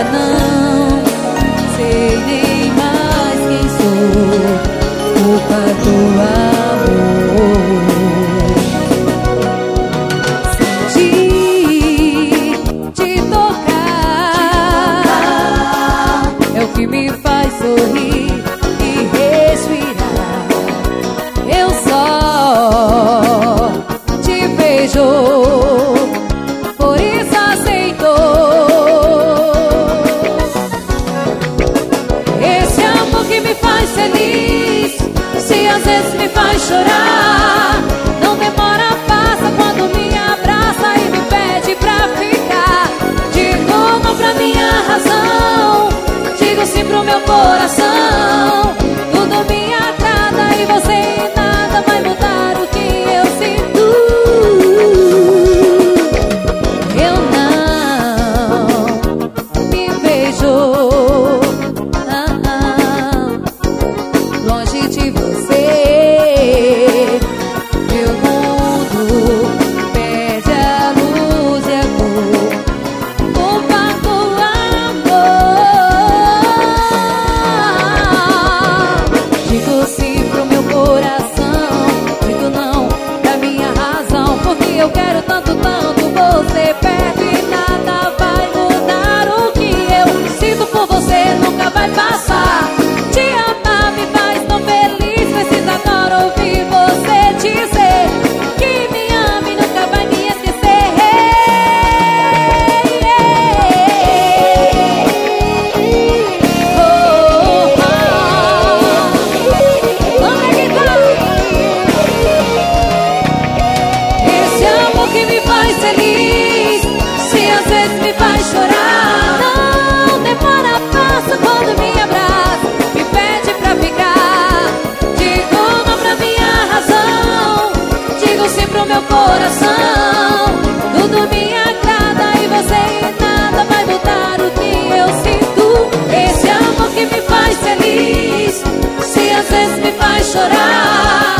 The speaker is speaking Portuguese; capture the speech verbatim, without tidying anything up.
já não sei nem mais quem sou, culpa do amor. Sentir, te tocar, é o que me faz sorrir e respirar. Eu só te vejo, por isso aceitou. Esse amor que me faz feliz, se às vezes me faz chorar, não demora, passa quando me abraça e me pede pra ficar. Digo não pra minha razão, digo sim pro meu coração. Tudo me agrada e você em nada vai mudar o que eu sinto. Eu não me vejo ah, ah, longe de você. Meu mundo perde a luz e a cor, culpa do amor. Digo sim pro meu coração, digo não pra minha razão, porque eu quero tanto, tanto você perto e nada vai mudar. O que eu sinto por você nunca vai passar. Te amar me faz tão feliz, preciso agora ouvir você dizer que me ama e nunca vai me esquecer. Oh, oh, oh. Vamos acreditar. Esse amor que me faz feliz, se às vezes me faz chorar, não demora, passa quando me abraça, me pede pra ficar. Digo não pra minha razão, digo sim pro meu coração. Tudo me agrada e você em nada vai mudar o que eu sinto. Esse amor que me faz feliz, se às vezes me faz chorar,